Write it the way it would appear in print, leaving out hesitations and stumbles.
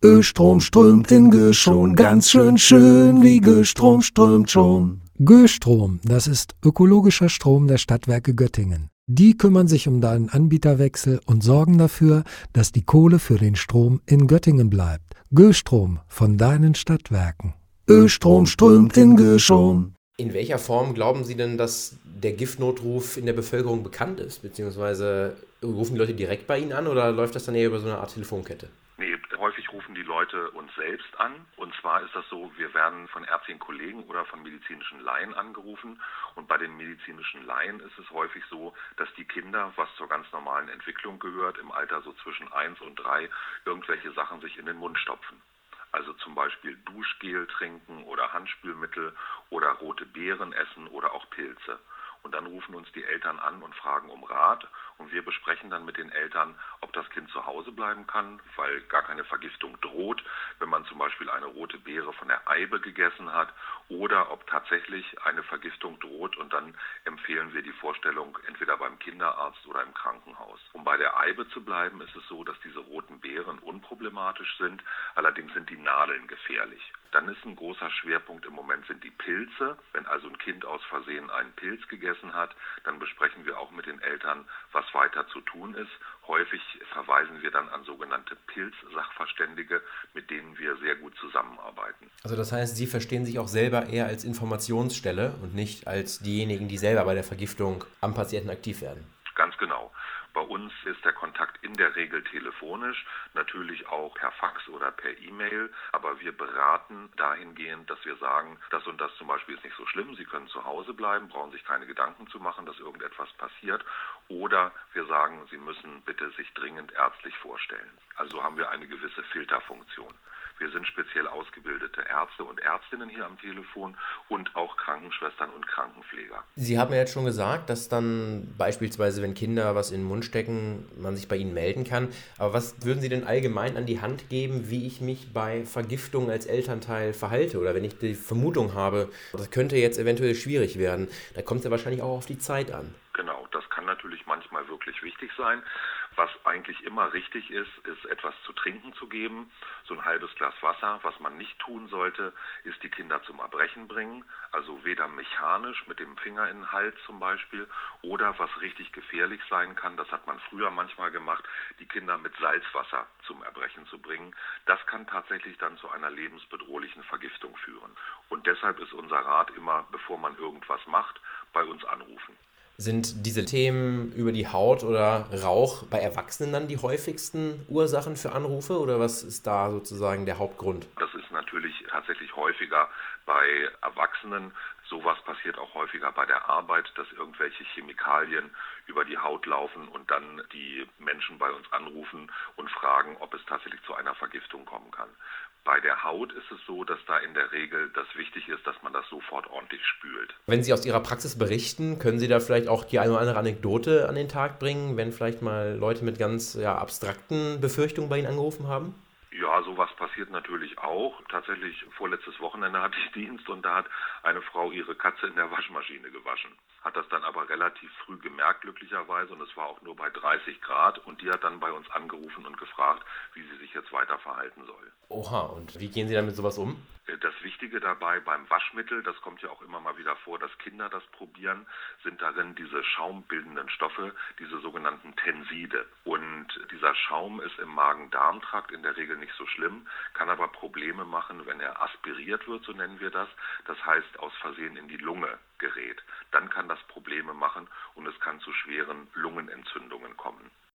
Östrom strömt in Göschon, ganz schön wie Göstrom strömt schon. Göstrom, das ist ökologischer Strom der Stadtwerke Göttingen. Die kümmern sich um deinen Anbieterwechsel und sorgen dafür, dass die Kohle für den Strom in Göttingen bleibt. Göstrom von deinen Stadtwerken. Östrom strömt in Göschon. In welcher Form glauben Sie denn, dass der Giftnotruf in der Bevölkerung bekannt ist? Beziehungsweise rufen die Leute direkt bei Ihnen an oder läuft das dann eher über so eine Art Telefonkette? Nee, häufig rufen die Leute uns selbst an. Und zwar ist das so, wir werden von ärztlichen Kollegen oder von medizinischen Laien angerufen. Und bei den medizinischen Laien ist es häufig so, dass die Kinder, was zur ganz normalen Entwicklung gehört, im Alter so zwischen 1 und 3, irgendwelche Sachen sich in den Mund stopfen. Also zum Beispiel Duschgel trinken oder Handspülmittel oder rote Beeren essen oder auch Pilze. Und dann rufen uns die Eltern an und fragen um Rat. Und wir besprechen dann mit den Eltern, ob das Kind zu Hause bleiben kann, weil gar keine Vergiftung droht, wenn man zum Beispiel eine rote Beere von der Eibe gegessen hat, oder ob tatsächlich eine Vergiftung droht. Und dann empfehlen wir die Vorstellung entweder beim Kinderarzt oder im Krankenhaus. Um bei der Eibe zu bleiben, ist es so, dass diese roten Beeren unproblematisch sind. Allerdings sind die Nadeln gefährlich. Dann ist ein großer Schwerpunkt im Moment sind die Pilze. Wenn also ein Kind aus Versehen einen Pilz gegessen hat, dann besprechen wir auch mit den Eltern, was weiter zu tun ist. Häufig verweisen wir dann an sogenannte Pilzsachverständige, mit denen wir sehr gut zusammenarbeiten. Also das heißt, Sie verstehen sich auch selber eher als Informationsstelle und nicht als diejenigen, die selber bei der Vergiftung am Patienten aktiv werden. Ganz genau. Bei uns ist der Kontakt in der Regel telefonisch, natürlich auch per Fax oder per E-Mail, aber wir beraten dahingehend, dass wir sagen, das und das zum Beispiel ist nicht so schlimm, Sie können zu Hause bleiben, brauchen sich keine Gedanken zu machen, dass irgendetwas passiert, oder wir sagen, Sie müssen bitte sich dringend ärztlich vorstellen. Also haben wir eine gewisse Filterfunktion. Wir sind speziell ausgebildete Ärzte und Ärztinnen hier am Telefon und auch Krankenschwestern und Krankenpfleger. Sie haben ja jetzt schon gesagt, dass dann beispielsweise, wenn Kinder was in den Mund stecken, man sich bei Ihnen melden kann. Aber was würden Sie denn allgemein an die Hand geben, wie ich mich bei Vergiftung als Elternteil verhalte? Oder wenn ich die Vermutung habe, das könnte jetzt eventuell schwierig werden, da kommt es ja wahrscheinlich auch auf die Zeit an. Genau, das kann natürlich manchmal wirklich wichtig sein. Was eigentlich immer richtig ist, ist etwas zu trinken zu geben, so ein halbes Glas Wasser. Was man nicht tun sollte, ist die Kinder zum Erbrechen bringen, also weder mechanisch mit dem Finger in den Hals zum Beispiel oder was richtig gefährlich sein kann, das hat man früher manchmal gemacht, die Kinder mit Salzwasser zum Erbrechen zu bringen. Das kann tatsächlich dann zu einer lebensbedrohlichen Vergiftung führen. Und deshalb ist unser Rat immer, bevor man irgendwas macht, bei uns anrufen. Sind diese Themen über die Haut oder Rauch bei Erwachsenen dann die häufigsten Ursachen für Anrufe oder was ist da sozusagen der Hauptgrund? Das ist natürlich tatsächlich häufiger bei Erwachsenen. Sowas passiert auch häufiger bei der Arbeit, dass irgendwelche Chemikalien über die Haut laufen und dann die Menschen bei uns anrufen und fragen, ob es tatsächlich zu einer Vergiftung kommen kann. Bei der Haut ist es so, dass da in der Regel das wichtig ist, dass man das sofort ordentlich spült. Wenn Sie aus Ihrer Praxis berichten, können Sie da vielleicht auch die eine oder andere Anekdote an den Tag bringen, wenn vielleicht mal Leute mit ganz abstrakten Befürchtungen bei Ihnen angerufen haben? Ja, sowas passiert natürlich auch. Tatsächlich, vorletztes Wochenende hatte ich Dienst und da hat eine Frau ihre Katze in der Waschmaschine gewaschen. Hat das dann aber relativ früh gemerkt, glücklicherweise, und es war auch nur bei 30 Grad. Und die hat dann bei uns angerufen und gefragt, wie sie sich jetzt weiter verhalten soll. Oha, und wie gehen Sie dann mit sowas um? Das Wichtige dabei beim Waschmittel, das kommt ja auch immer mal wieder vor, dass Kinder das probieren, sind darin diese schaumbildenden Stoffe, diese sogenannten Tenside. Und dieser Schaum ist im Magen-Darm-Trakt in der Regel nicht so schlimm, kann aber Probleme machen, wenn er aspiriert wird, so nennen wir das. Das heißt, aus Versehen in die Lunge gerät. Dann kann das Probleme machen und es kann zu schweren Lungenentzündungen kommen.